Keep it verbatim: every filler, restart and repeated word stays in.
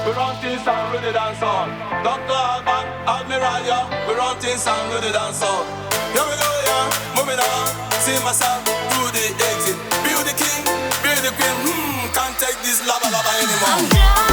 we run things and with the dance all. Doctor Alban, Admiral, yeah, we run things and with the dance all. Here we go, yeah, moving on. See myself through the exit. Be the king, be the queen. Hmm, can't take this lava lava anymore.